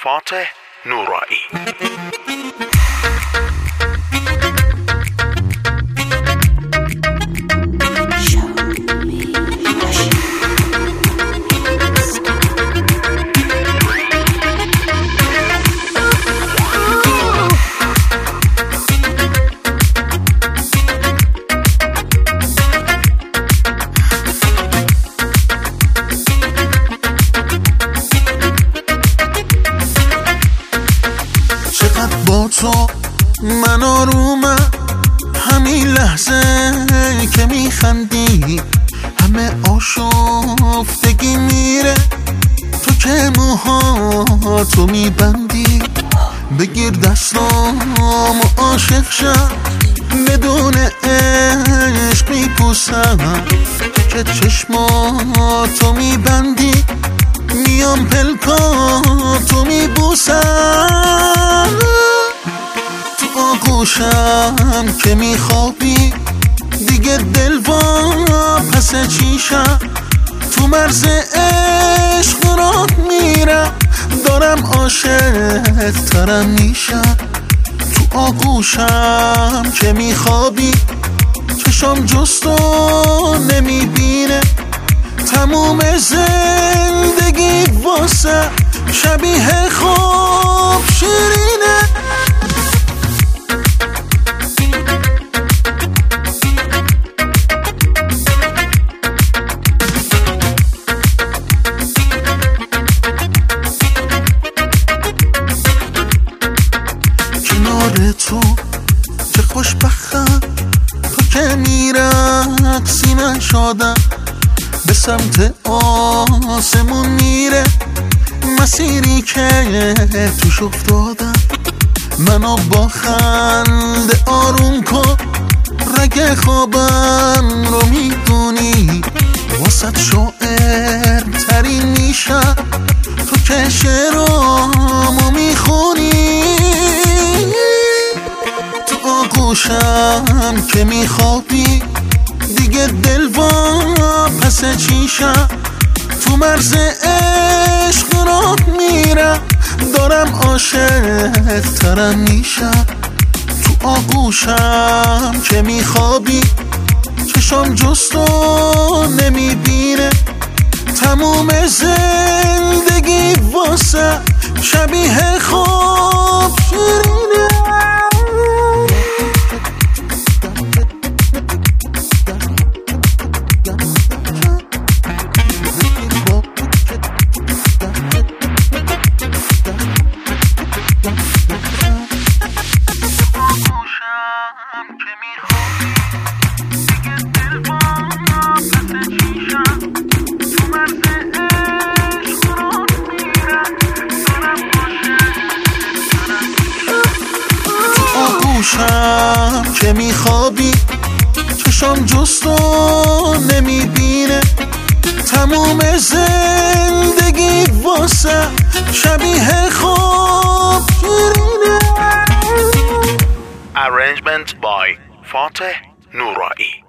فاتح نورایی. با تو من آرومم، همین لحظه که میخندی همه آشفتگی میره. تو که موها تو میبندی، بگیر دستام و عاشق شم، بدون عشق میپوسم که چشماتو میبندی، میام پلکاتو میبوسم، تو آغوشم که میخوابی، دیگه دل وا پس چیشم، تو مرز عشق راه میرم، دارم عاشق ترم میشم، تو آغوشم که میخوابی، چشم جستو نمیبینه، تموم زندگی واسه شبیه خواب شیرینه. کنار تو چه خوشبختم، تو که میرقصی من شادم، به سمت آسمون میره مسیری که توش افتادم، منو با خنده آروم کن، رگ خوابم رو میدونی، واسط شاعر ترین میشم، تو که شعرامو میخونی، تو آغوشم که میخوابی، دیگه دل وا پس چیشم، تو مرز عشق راه میرم، دارم عاشق ترم میشم، تو آغوشم که میخوابی، چشم جستو نمیبینه، تموم زندگی واسه شبیه خواب شیرینه. آغوشم که میخوابی، چشم جستو نمیبینه، تموم زندگی واسه شبیه خواب شیرینه. Arrangement by فاتح نورایی.